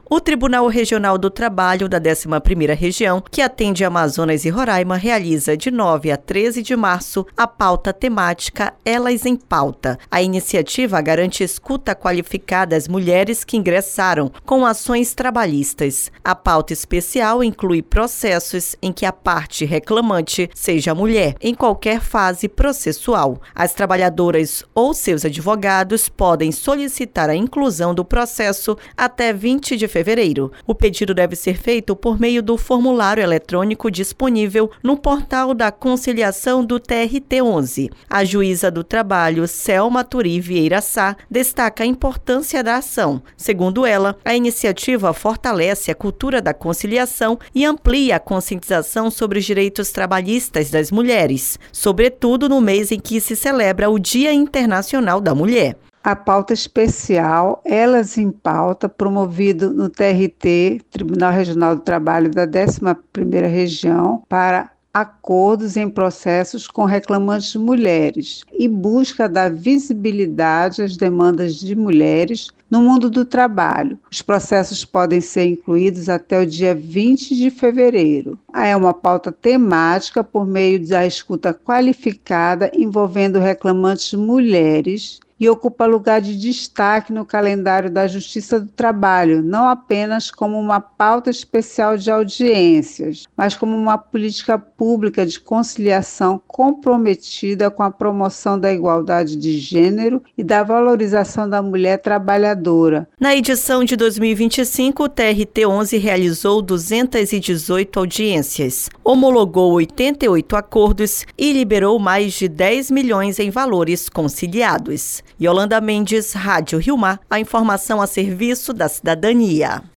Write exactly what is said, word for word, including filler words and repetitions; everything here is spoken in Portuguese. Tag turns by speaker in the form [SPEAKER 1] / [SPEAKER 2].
[SPEAKER 1] O Tribunal Regional do Trabalho da décima primeira Região, que atende Amazonas e Roraima, realiza de nove a treze de março a pauta temática Elas em Pauta. A iniciativa garante escuta qualificada às mulheres que ingressaram com ações trabalhistas. A pauta especial inclui processos em que a parte reclamante seja mulher, em qualquer fase processual. As trabalhadoras ou seus advogados podem solicitar a inclusão do processo até vinte de fevereiro. O pedido deve ser feito por meio do formulário eletrônico disponível no portal da conciliação do T R T onze. A juíza do trabalho, Selma Turi Vieira Sá, destaca a importância da ação. Segundo ela, a iniciativa fortalece a cultura da conciliação e amplia a conscientização sobre os direitos trabalhistas das mulheres, sobretudo no mês em que se celebra o Dia Internacional da Mulher.
[SPEAKER 2] A pauta especial Elas em Pauta, promovido no T R T, Tribunal Regional do Trabalho da décima primeira Região, para acordos em processos com reclamantes mulheres e busca dar visibilidade às demandas de mulheres no mundo do trabalho. Os processos podem ser incluídos até o dia vinte de fevereiro. É uma pauta temática por meio da escuta qualificada envolvendo reclamantes mulheres e ocupa lugar de destaque no calendário da Justiça do Trabalho, não apenas como uma pauta especial de audiências, mas como uma política pública de conciliação comprometida com a promoção da igualdade de gênero e da valorização da mulher trabalhadora.
[SPEAKER 1] Na edição de dois mil e vinte e cinco, o T R T onze realizou duzentas e dezoito audiências, homologou oitenta e oito acordos e liberou mais de dez milhões em valores conciliados. Yolanda Mendes, Rádio Rio Mar, a informação a serviço da cidadania.